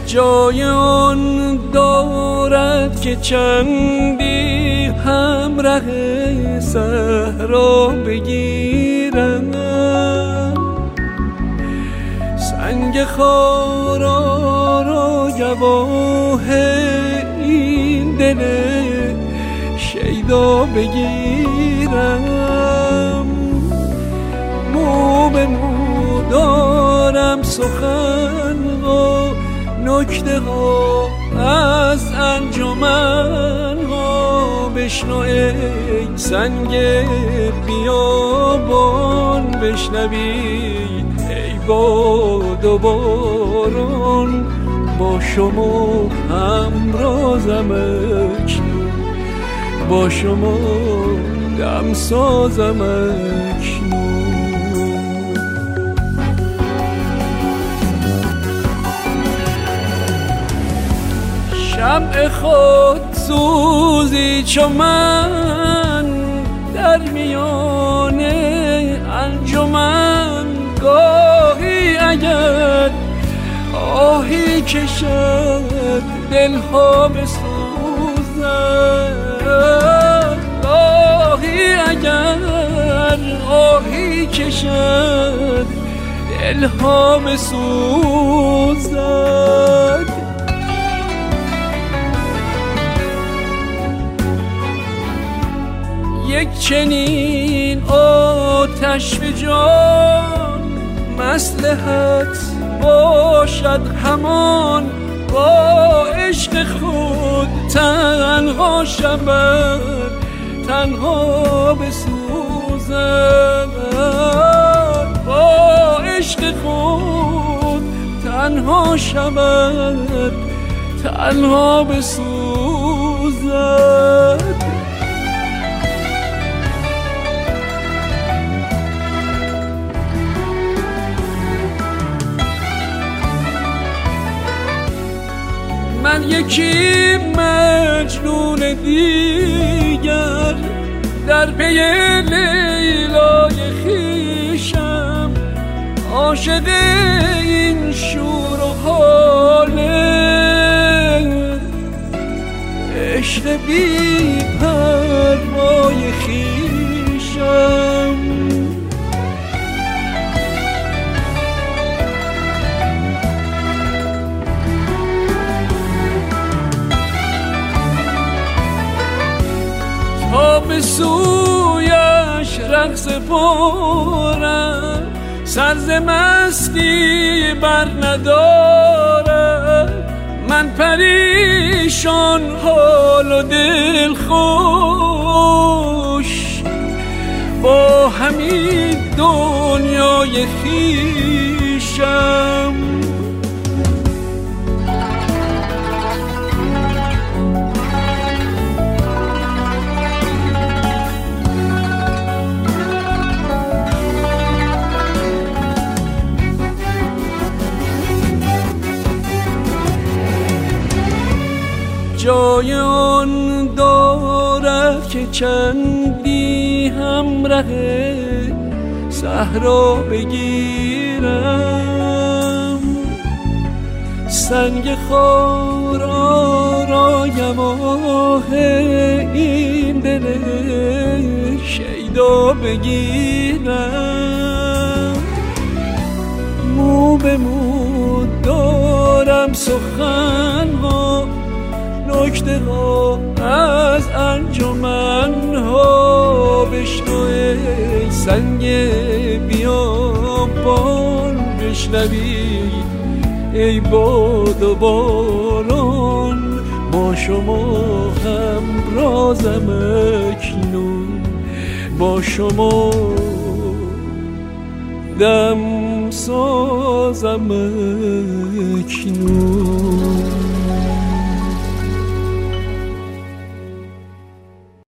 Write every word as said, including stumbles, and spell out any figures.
جای آن دارد که چندی همراه صحرا بگیرم، سنگ خارا را گواه این دل شیدا بگیرم. مو به مو دارم سخن ها، نکته ها از انجمن ها، بشنو ای سنگ بیابان، بشنوی ای باد و باران، با شما همرازم اکنون، با شما دم سازم اکنون. شمع خود سوزی چو من در میان انجمن، گاهی اگر آهی کشد دلها بسوزد، گاهی اگر آهی کشد دلها بسوزد. یک چنین آتش به جان مصلحت باشد همان، با عشق خود تنها شود تنها بسوزد، با عشق خود تنها شود تنها بسوزد. من یکی مجنون دیگر در پی لیلای خویشم، عاشق این شور و حال عشق بی پروای خویشم. تا به سویش رقص پارم، سرز مستی بر ندارم، من پریشان حال و دل خوش با همین دنیای خویشم. جای آن دارد که چندی همراه صحرا بگیرم، سنگ خارا را گواه این دل شیدا بگیرم. مو به مو دارم سخن ها، نکته ها از انجمن ها، بشنو ای سنگ بیابان، بشنوی ای باد و باران، با شما همرازم اکنون، با شما دم سازم اکنون.